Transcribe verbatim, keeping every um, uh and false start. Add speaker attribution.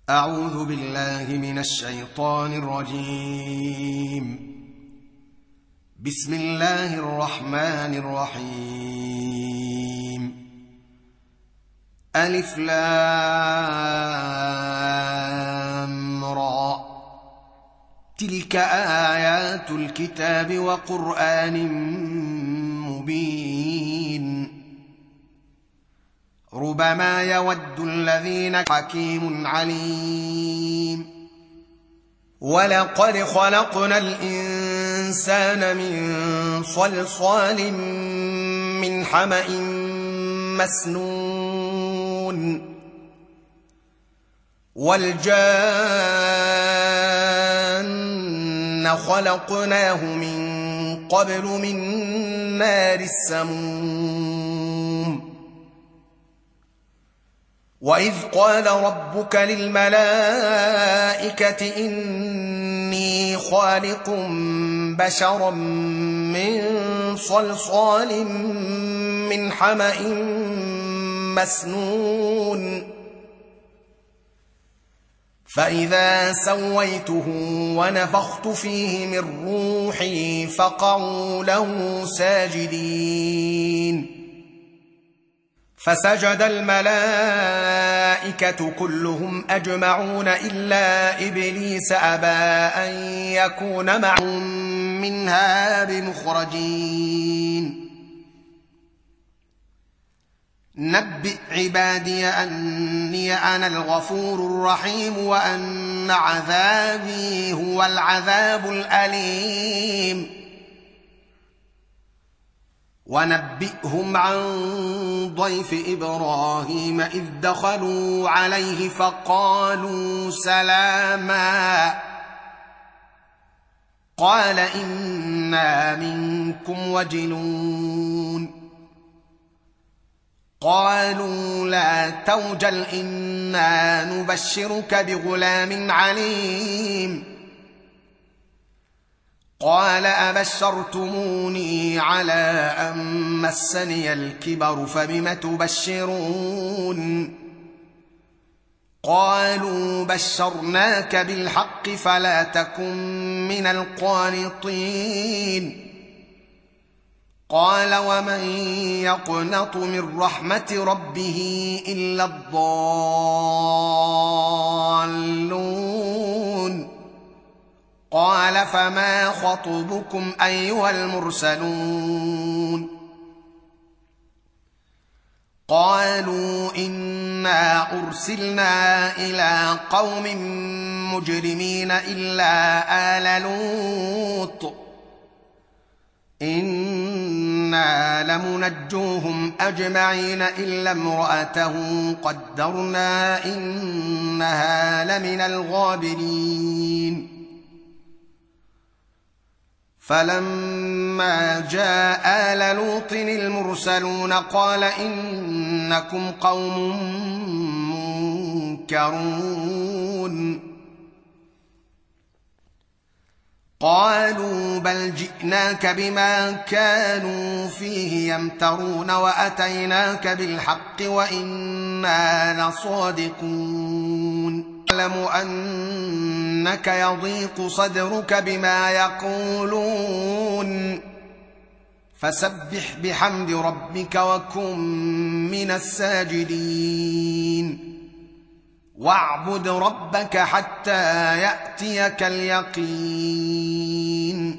Speaker 1: أعوذ بالله من الشيطان الرجيم. بسم الله الرحمن الرحيم. ألف لام را، تلك آيات الكتاب وقرآن مبين. ربما يود الذين حكيم عليم. ولقد خلقنا الإنسان من صلصال من حمأ مسنون. والجان خلقناه من قبل من نار السموم. وإذ قال ربك للملائكة إني خالق بشرا من صلصال من حمأ مسنون. فإذا سويته ونفخت فيه من روحي فقعوا له ساجدين. فسجد الملائكة كلهم أجمعون إلا إبليس أبى أن يكون معهم منها بمخرجين. نبئ عبادي أني أنا الغفور الرحيم وأن عذابي هو العذاب الأليم. ونبئهم عن ضيف إبراهيم إذ دخلوا عليه فقالوا سلاما. قال إنا منكم وجلون. قالوا لا توجل إنا نبشرك بغلام عليم. قال أبشرتموني على أن مسني الكبر فبم تبشرون. قالوا بشرناك بالحق فلا تكن من القانطين. قال ومن يقنط من رحمة ربه إلا الضالون. قال فما خطبكم أيها المرسلون. قالوا إنا أرسلنا إلى قوم مجرمين إلا آل لوط إنا لمنجوهم أجمعين إلا امرأته قدرنا إنها لمن الغابرين. فلما جاء آل لوط المرسلون قال إنكم قوم منكرون. قالوا بل جئناك بما كانوا فيه يمترون وأتيناك بالحق وإنا لصادقون. أعلم أنك يضيق صدرك بما يقولون فسبح بحمد ربك وكن من الساجدين. واعبد ربك حتى يأتيك اليقين.